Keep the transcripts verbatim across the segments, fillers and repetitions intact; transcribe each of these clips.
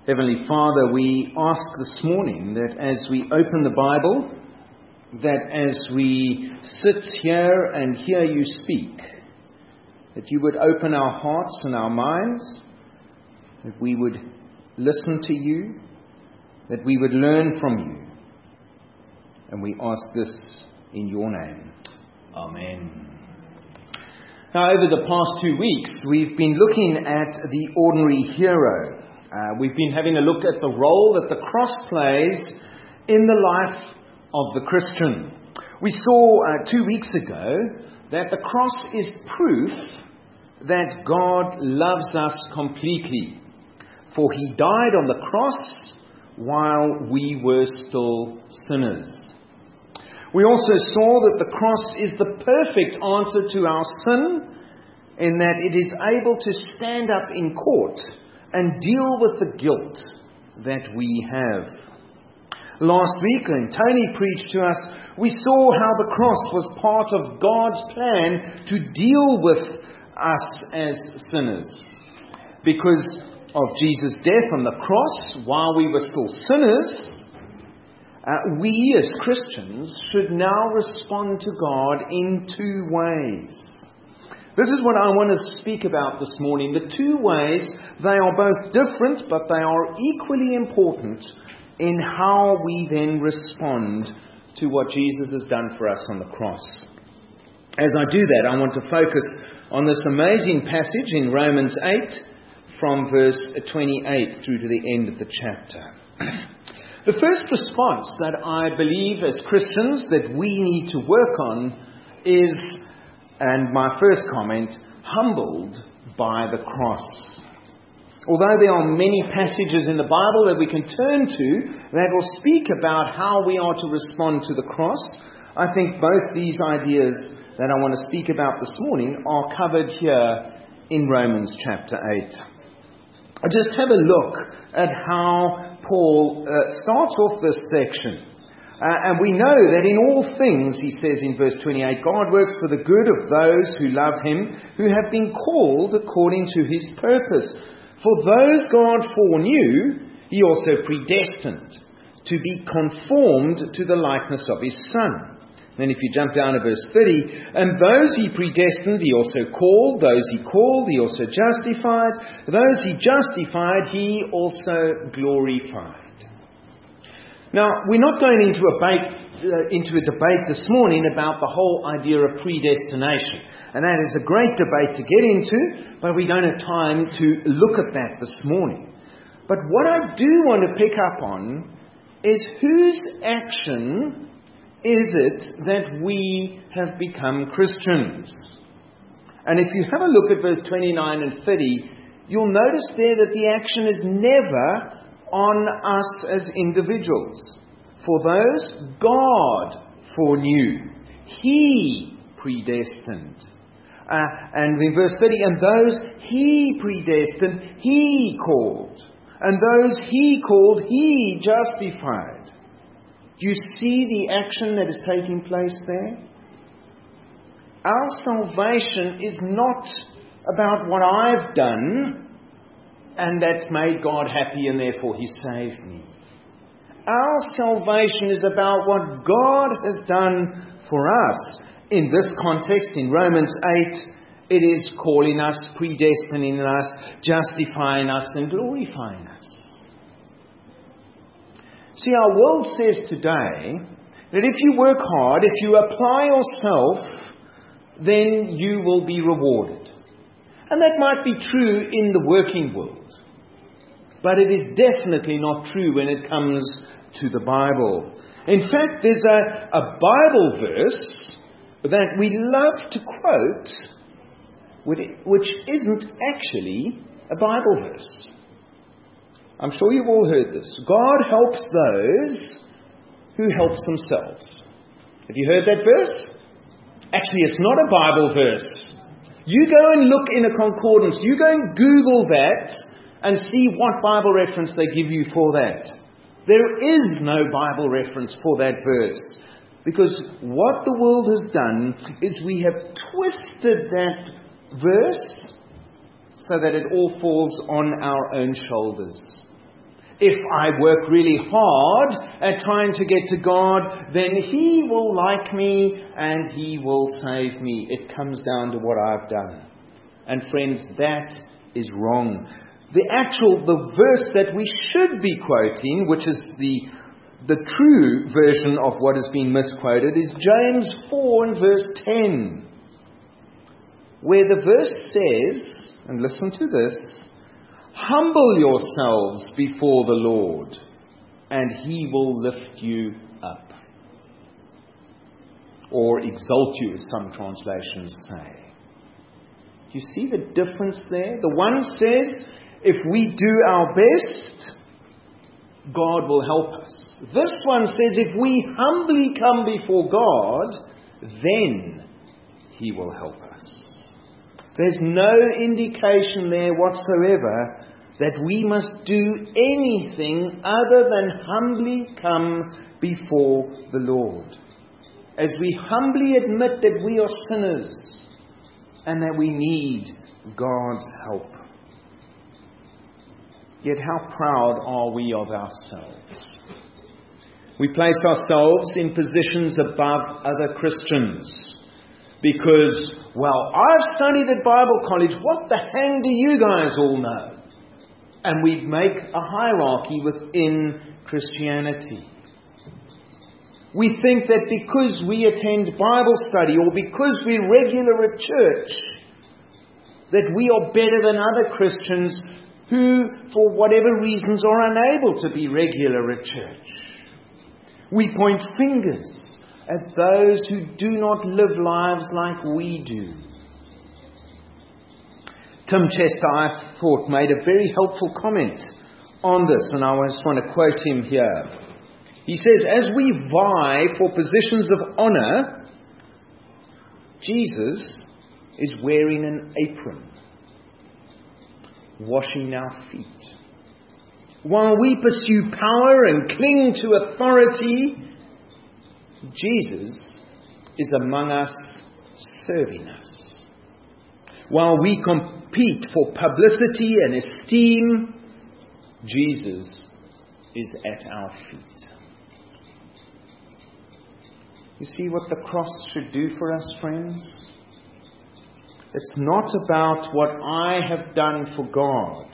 Heavenly Father, we ask this morning that as we open the Bible, that as we sit here and hear you speak, that you would open our hearts and our minds, that we would listen to you, that we would learn from you. And we ask this in your name. Amen. Now, over the past two weeks, we've been looking at the ordinary hero. Uh, we've been having a look at the role that the cross plays in the life of the Christian. We saw uh, two weeks ago that the cross is proof that God loves us completely. For he died on the cross while we were still sinners. We also saw that the cross is the perfect answer to our sin, in that it is able to stand up in court and deal with the guilt that we have. Last week, when Tony preached to us, we saw how the cross was part of God's plan to deal with us as sinners. Because of Jesus' death on the cross, while we were still sinners, uh, we as Christians should now respond to God in two ways. This is what I want to speak about this morning. The two ways, they are both different, but they are equally important in how we then respond to what Jesus has done for us on the cross. As I do that, I want to focus on this amazing passage in Romans eight, from verse twenty-eight through to the end of the chapter. The first response that I believe as Christians that we need to work on is, and my first comment, humbled by the cross. Although there are many passages in the Bible that we can turn to that will speak about how we are to respond to the cross, I think both these ideas that I want to speak about this morning are covered here in Romans chapter eight. I just have a look at how Paul uh, starts off this section. Uh, and we know that in all things, he says in verse twenty-eight, God works for the good of those who love him, who have been called according to his purpose. For those God foreknew, he also predestined to be conformed to the likeness of his Son. Then if you jump down to verse thirty, and those he predestined, he also called. Those he called, he also justified. Those he justified, he also glorified. Now, we're not going into a, debate, uh, into a debate this morning about the whole idea of predestination. And that is a great debate to get into, but we don't have time to look at that this morning. But what I do want to pick up on is whose action is it that we have become Christians? And if you have a look at verse twenty-nine and thirty, you'll notice there that the action is never on us as individuals. For those God foreknew, he predestined. Uh, and in verse thirty, and those he predestined, he called. And those he called, he justified. Do you see the action that is taking place there? Our salvation is not about what I've done and that's made God happy and therefore he saved me. Our salvation is about what God has done for us. In this context, in Romans eight, it is calling us, predestining us, justifying us and glorifying us. See, our world says today that if you work hard, if you apply yourself, then you will be rewarded. And that might be true in the working world. But it is definitely not true when it comes to the Bible. In fact, there's a, a Bible verse that we love to quote, which isn't actually a Bible verse. I'm sure you've all heard this. God helps those who help themselves. Have you heard that verse? Actually, it's not a Bible verse. You go and look in a concordance. You go and Google that and see what Bible reference they give you for that. There is no Bible reference for that verse. Because what the world has done is we have twisted that verse so that it all falls on our own shoulders. if I work really hard at trying to get to God, then He will like me and He will save me. It comes down to what I've done. And friends, that is wrong. The actual, the verse that we should be quoting, which is the, the true version of what has been misquoted, is James four and verse ten. Where the verse says, and listen to this, humble yourselves before the Lord, and He will lift you up. Or exalt you, as some translations say. Do you see the difference there? The one says, if we do our best, God will help us. This one says, if we humbly come before God, then He will help us. There's no indication there whatsoever that we must do anything other than humbly come before the Lord. As we humbly admit that we are sinners and that we need God's help. Yet how proud are we of ourselves? We place ourselves in positions above other Christians because, well, I've studied at Bible college. What the hang do you guys all know? And we make a hierarchy within Christianity. We think that because we attend Bible study or because we're regular at church, that we are better than other Christians who, for whatever reasons, are unable to be regular at church. We point fingers at those who do not live lives like we do. Tim Chester, I thought, made a very helpful comment on this, and I just want to quote him here. He says, as we vie for positions of honor, Jesus is wearing an apron, washing our feet. While we pursue power and cling to authority, Jesus is among us, serving us. While we compete for publicity and esteem, Jesus is at our feet. You see what the cross should do for us, friends? It's not about what I have done for God.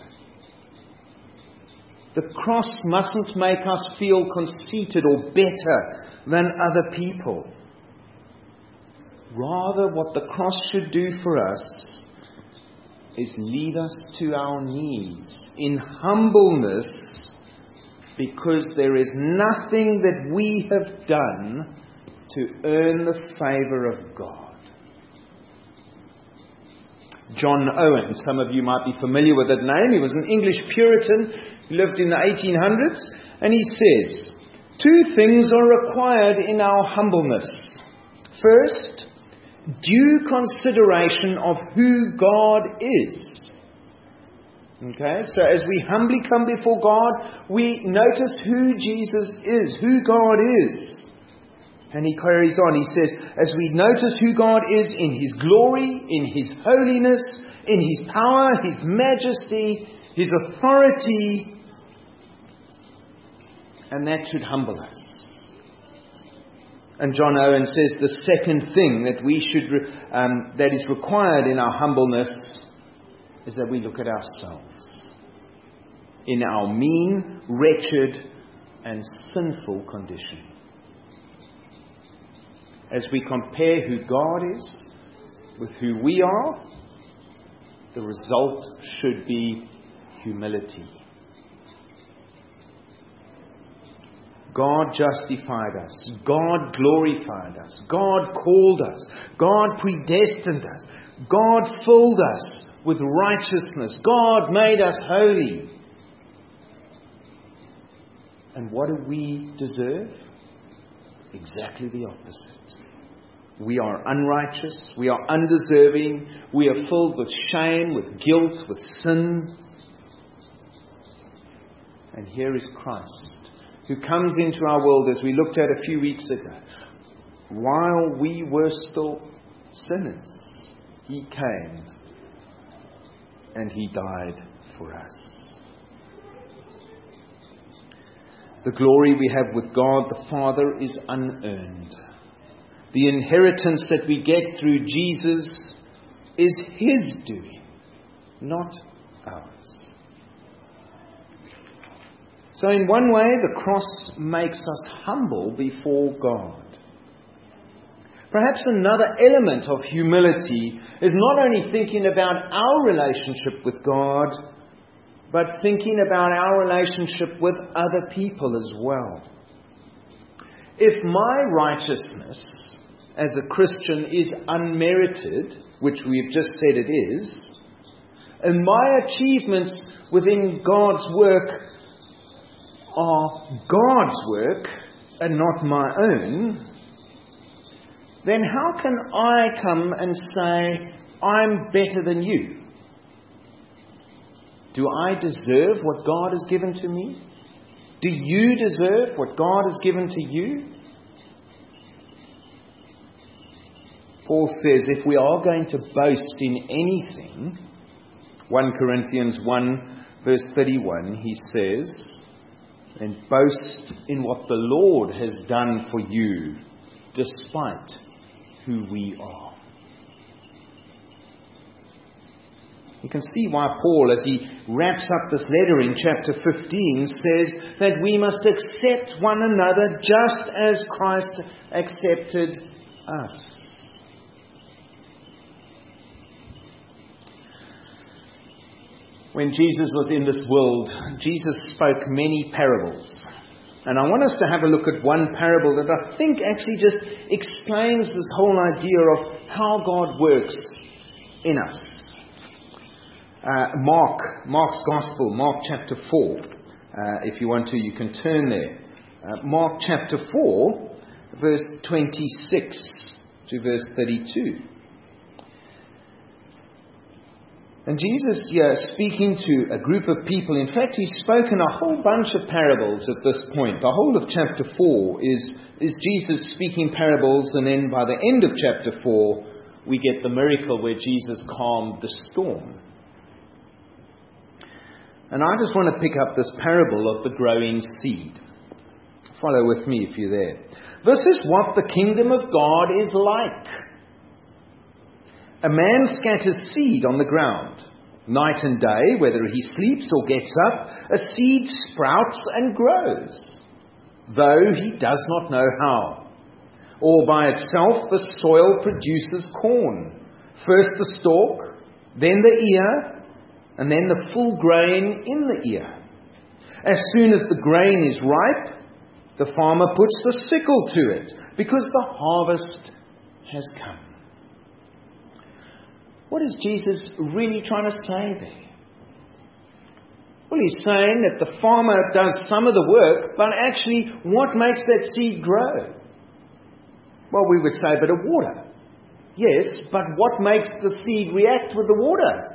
The cross mustn't make us feel conceited or better than other people. Rather, what the cross should do for us is lead us to our knees in humbleness, because there is nothing that we have done to earn the favour of God. John Owen, some of you might be familiar with that name. He was an English Puritan who lived in the eighteen hundreds, and he says, two things are required in our humbleness. First, due consideration of who God is. Okay, so as we humbly come before God, we notice who Jesus is, who God is. And he carries on, he says, as we notice who God is in His glory, in His holiness, in His power, His majesty, His authority, and that should humble us. And John Owen says the second thing that we should, um, that is required in our humbleness is that we look at ourselves in our mean, wretched, and sinful condition. As we compare who God is with who we are, the result should be humility. God justified us. God glorified us. God called us. God predestined us. God filled us with righteousness. God made us holy. And what do we deserve? Exactly the opposite. We are unrighteous. We are undeserving. We are filled with shame, with guilt, with sin. And here is Christ, who comes into our world, as we looked at a few weeks ago. While we were still sinners, He came and He died for us. The glory we have with God the Father is unearned. The inheritance that we get through Jesus is His doing, not ours. So in one way, the cross makes us humble before God. Perhaps another element of humility is not only thinking about our relationship with God, but thinking about our relationship with other people as well. If my righteousness as a Christian is unmerited, which we've just said it is, and my achievements within God's work are God's work and not my own, then how can I come and say, I'm better than you? Do I deserve what God has given to me? Do you deserve what God has given to you? Paul says if we are going to boast in anything, First Corinthians one verse thirty-one, he says, then boast in what the Lord has done for you, despite who we are. You can see why Paul, as he wraps up this letter in chapter fifteen, says that we must accept one another just as Christ accepted us. When Jesus was in this world, Jesus spoke many parables. And I want us to have a look at one parable that I think actually just explains this whole idea of how God works in us. Uh, Mark, Mark's Gospel, Mark chapter four. Uh, if you want to, you can turn there. Uh, Mark chapter four, verse twenty-six to verse thirty-two. And Jesus here, speaking to a group of people, in fact, he's spoken a whole bunch of parables at this point. The whole of chapter four is, is Jesus speaking parables, and then by the end of chapter four, we get the miracle where Jesus calmed the storm. And I just want to pick up this parable of the growing seed. Follow with me if you're there. This is what the kingdom of God is like. A man scatters seed on the ground. Night and day, whether he sleeps or gets up, a seed sprouts and grows, though he does not know how. All by itself the soil produces corn. First the stalk, then the ear, and then the full grain in the ear. As soon as the grain is ripe, the farmer puts the sickle to it, because the harvest has come. What is Jesus really trying to say there? Well, he's saying that the farmer does some of the work, but actually what makes that seed grow? Well, we would say a bit of water. Yes, but what makes the seed react with the water?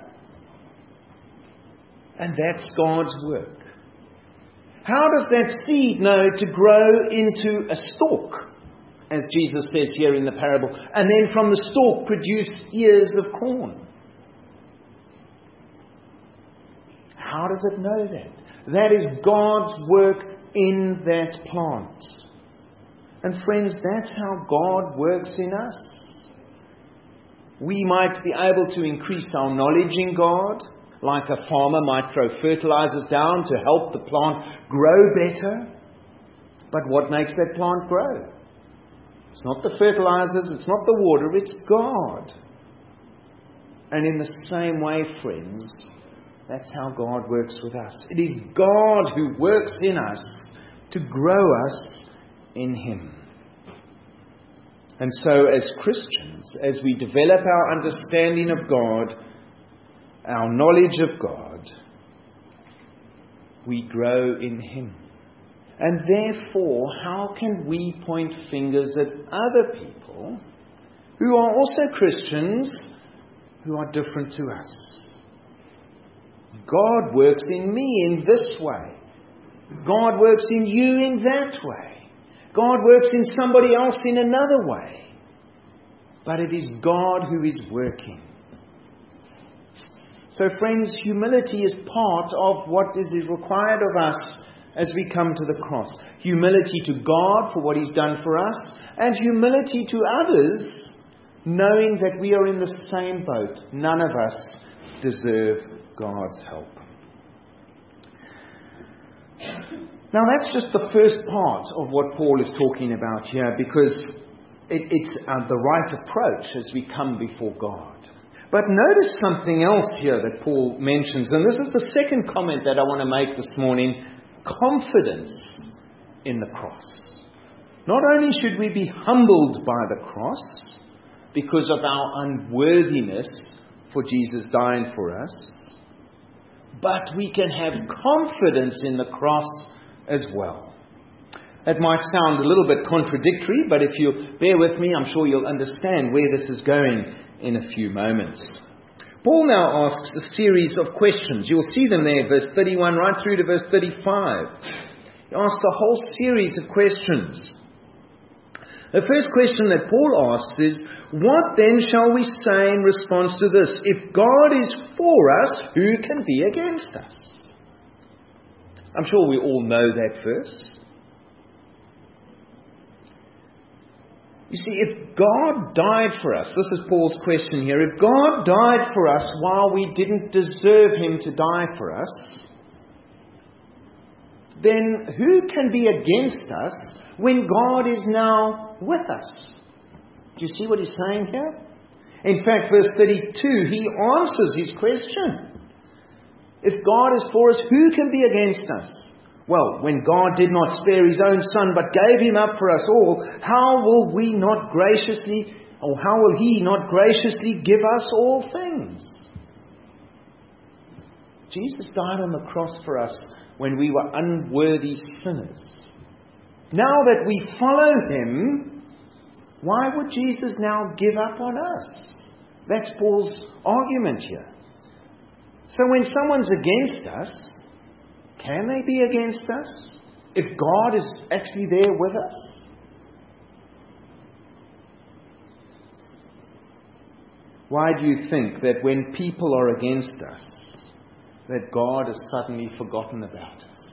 And that's God's work. How does that seed know to grow into a stalk, as Jesus says here in the parable, and then from the stalk produce ears of corn? How does it know that? That is God's work in that plant. And friends, that's how God works in us. We might be able to increase our knowledge in God, like a farmer might throw fertilizers down to help the plant grow better. But what makes that plant grow? It's not the fertilizers, it's not the water, it's God. And in the same way, friends, that's how God works with us. It is God who works in us to grow us in Him. And so as Christians, as we develop our understanding of God, our knowledge of God, we grow in Him. And therefore, how can we point fingers at other people who are also Christians who are different to us? God works in me in this way. God works in you in that way. God works in somebody else in another way. But it is God who is working. So friends, humility is part of what is required of us as we come to the cross. Humility to God for what He's done for us, and humility to others, knowing that we are in the same boat. None of us deserve God's help. Now that's just the first part of what Paul is talking about here, because it, it's uh, the right approach as we come before God. But notice something else here that Paul mentions, and this is the second comment that I want to make this morning: confidence in the cross. Not only should we be humbled by the cross because of our unworthiness for Jesus dying for us, but we can have confidence in the cross as well. That might sound a little bit contradictory, but if you bear with me, I'm sure you'll understand where this is going in a few moments. Paul now asks a series of questions. You'll see them there, verse thirty-one right through to verse thirty-five. He asks a whole series of questions. The first question that Paul asks is, what then shall we say in response to this? If God is for us, who can be against us? I'm sure we all know that verse. You see, if God died for us, this is Paul's question here, if God died for us while we didn't deserve Him to die for us, then who can be against us when God is now with us? Do you see what he's saying here? In fact, verse thirty-two, he answers his question. If God is for us, who can be against us? Well, when God did not spare His own Son, but gave Him up for us all, how will we not graciously, or how will He not graciously give us all things? Jesus died on the cross for us when we were unworthy sinners. Now that we follow Him, why would Jesus now give up on us? That's Paul's argument here. So when someone's against us, can they be against us if God is actually there with us? Why do you think that when people are against us, that God has suddenly forgotten about us?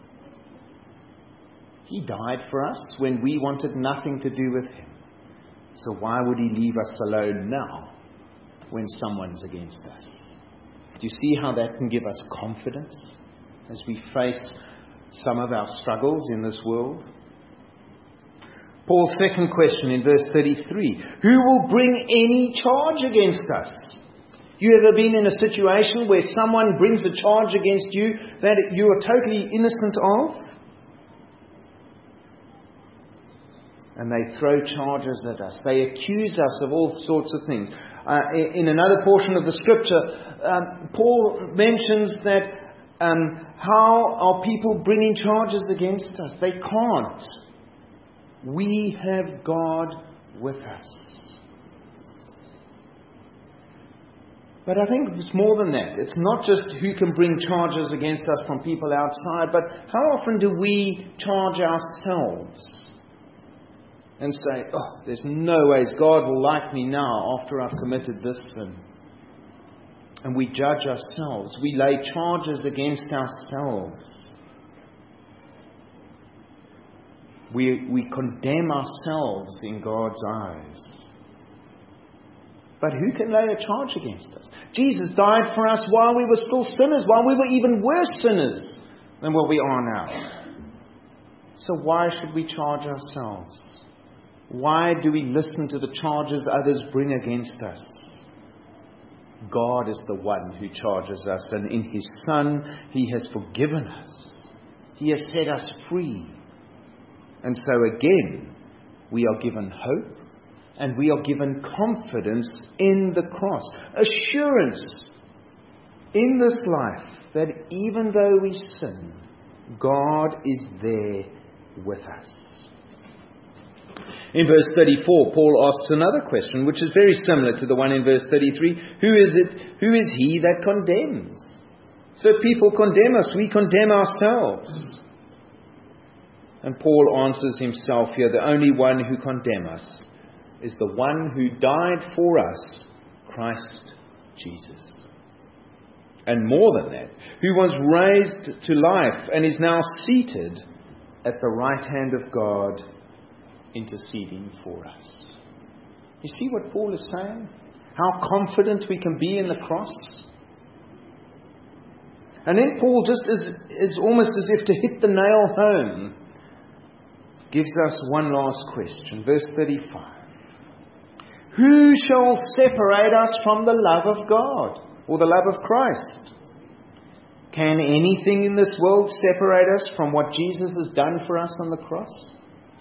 He died for us when we wanted nothing to do with Him. So why would He leave us alone now when someone's against us? Do you see how that can give us confidence as we face some of our struggles in this world? Paul's second question in verse thirty-three. Who will bring any charge against us? You ever been in a situation where someone brings a charge against you that you are totally innocent of? And they throw charges at us. They accuse us of all sorts of things. Uh, in another portion of the scripture, um, Paul mentions that um, how are people bringing charges against us? They can't. We have God with us. But I think it's more than that. It's not just who can bring charges against us from people outside, but how often do we charge ourselves and say, oh, there's no ways God will like me now after I've committed this sin. And we judge ourselves. We lay charges against ourselves. We, we condemn ourselves in God's eyes. But who can lay a charge against us? Jesus died for us while we were still sinners, while we were even worse sinners than what we are now. So why should we charge ourselves? Why do we listen to the charges others bring against us? God is the one who charges us, and in His Son He has forgiven us. He has set us free. And so again, we are given hope and we are given confidence in the cross. Assurance in this life that even though we sin, God is there with us. In verse thirty-four, Paul asks another question, which is very similar to the one in verse thirty-three. Who is it? Who is he that condemns? So people condemn us, we condemn ourselves. And Paul answers himself here, the only one who condemns us is the one who died for us, Christ Jesus. And more than that, who was raised to life and is now seated at the right hand of God, interceding for us. You see what Paul is saying? How confident we can be in the cross? And then Paul, just as, is almost as if to hit the nail home, gives us one last question. Verse thirty-five. Who shall separate us from the love of God, or the love of Christ? Can anything in this world separate us from what Jesus has done for us on the cross?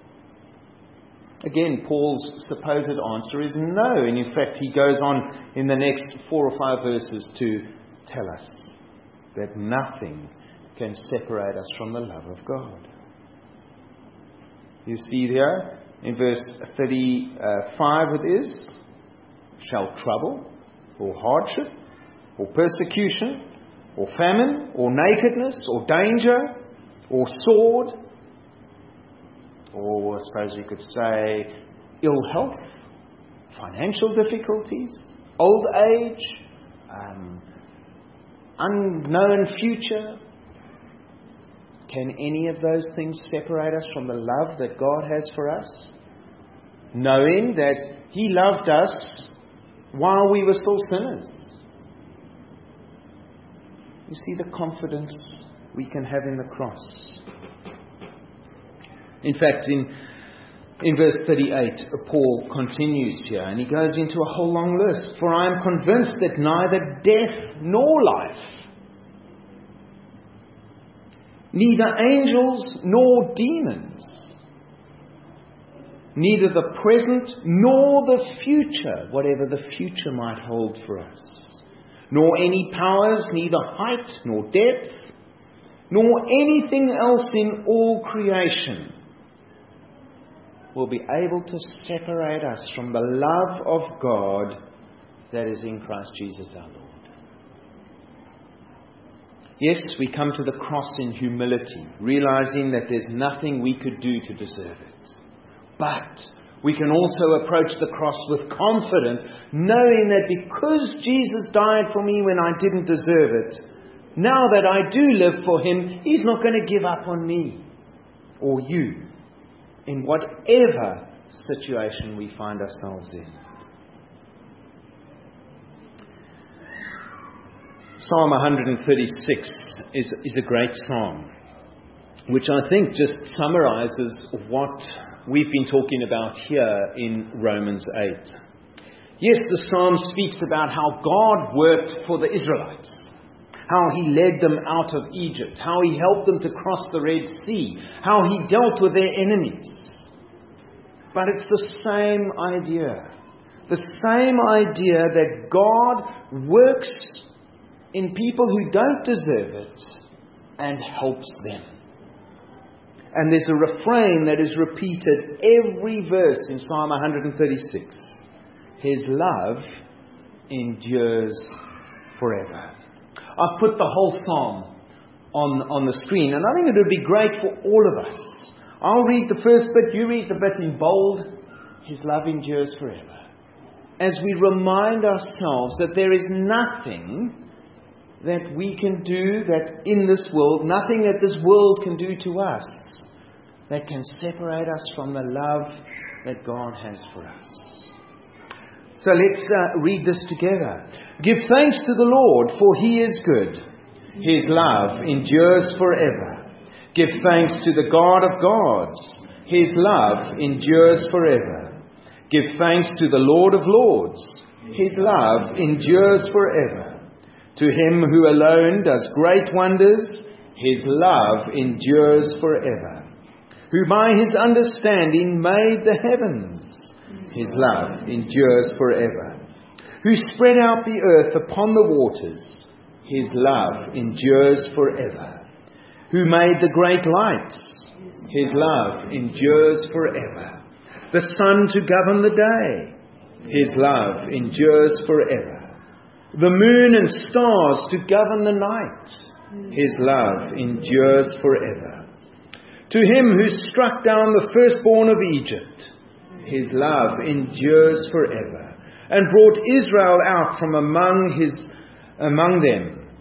Again, Paul's supposed answer is no. And in fact, he goes on in the next four or five verses to tell us that nothing can separate us from the love of God. You see there in verse thirty-five it is, shall trouble, or hardship, or persecution, or famine, or nakedness, or danger, or sword, or I suppose you could say ill health, financial difficulties, old age, um, unknown future. Can any of those things separate us from the love that God has for us? Knowing that He loved us while we were still sinners. You see the confidence we can have in the cross. In fact, in, in verse thirty-eight, Paul continues here and he goes into a whole long list. For I am convinced that neither death nor life, neither angels nor demons, neither the present nor the future, whatever the future might hold for us, nor any powers, neither height nor depth, nor anything else in all creation will be able to separate us from the love of God that is in Christ Jesus our Lord. Yes, we come to the cross in humility, realizing that there's nothing we could do to deserve it. But we can also approach the cross with confidence, knowing that because Jesus died for me when I didn't deserve it, now that I do live for Him, He's not going to give up on me or you in whatever situation we find ourselves in. Psalm one thirty-six is, is a great psalm, which I think just summarizes what we've been talking about here in Romans eight. Yes, the psalm speaks about how God worked for the Israelites, how He led them out of Egypt, how He helped them to cross the Red Sea, how He dealt with their enemies. But it's the same idea. The same idea that God works in people who don't deserve it and helps them. And there's a refrain that is repeated every verse in Psalm one thirty-six. His love endures forever. I've put the whole psalm on, on the screen, and I think it would be great for all of us. I'll read the first bit, you read the bit in bold. His love endures forever. As we remind ourselves that there is nothing that we can do that in this world, nothing that this world can do to us that can separate us from the love that God has for us. So let's uh, read this together. Give thanks to the Lord, for He is good. His love endures forever. Give thanks to the God of gods. His love endures forever. Give thanks to the Lord of lords. His love endures forever. To Him who alone does great wonders, His love endures forever. Who by His understanding made the heavens, His love endures forever. Who spread out the earth upon the waters, His love endures forever. Who made the great lights, His love endures forever. The sun to govern the day, His love endures forever. The moon and stars to govern the night, His love endures forever. To Him who struck down the firstborn of Egypt, His love endures forever, and brought Israel out from among his among them,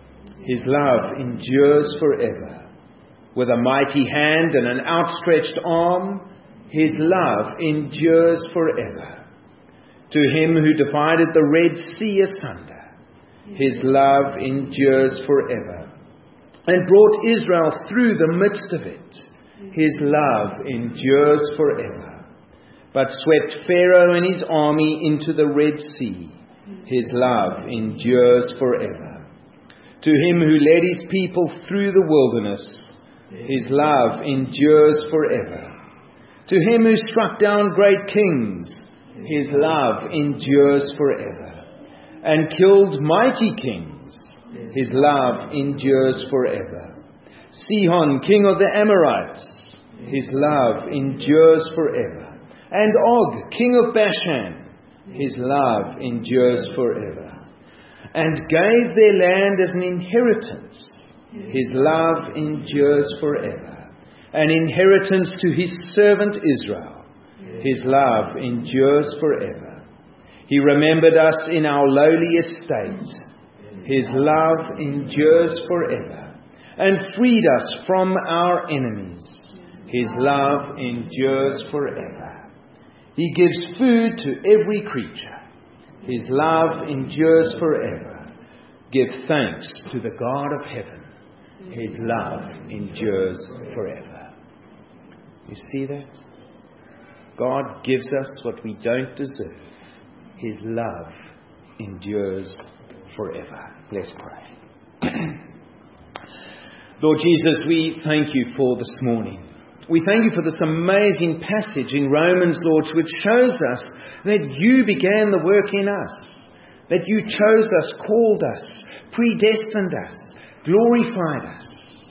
His love endures forever. With a mighty hand and an outstretched arm, His love endures forever. To Him who divided the Red Sea asunder, His love endures forever. And brought Israel through the midst of it, His love endures forever. But swept Pharaoh and his army into the Red Sea, His love endures forever. To Him who led His people through the wilderness, His love endures forever. To Him who struck down great kings, His love endures forever. And killed mighty kings, His love endures forever. Sihon, king of the Amorites, His love endures forever. And Og, king of Bashan, His love endures forever. And gave their land as an inheritance, His love endures forever. An inheritance to His servant Israel, His love endures forever. He remembered us in our lowly estate, His love endures forever. And freed us from our enemies, His love endures forever. He gives food to every creature, His love endures forever. Give thanks to the God of heaven, His love endures forever. You see that? God gives us what we don't deserve. His love endures forever. Let's pray. Lord Jesus, we thank You for this morning. We thank You for this amazing passage in Romans, Lord, which shows us that You began the work in us, that You chose us, called us, predestined us, glorified us.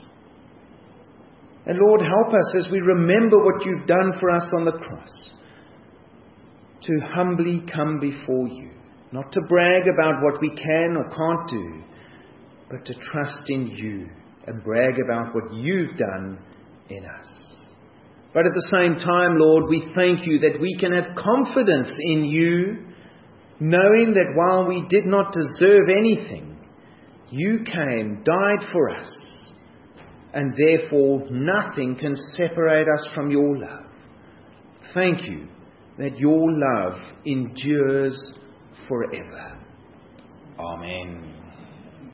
And Lord, help us as we remember what You've done for us on the cross, to humbly come before You, not to brag about what we can or can't do, but to trust in You and brag about what You've done in us. But at the same time, Lord, we thank You that we can have confidence in You, knowing that while we did not deserve anything, You came, died for us, and therefore nothing can separate us from Your love. Thank You that Your love endures forever. Amen.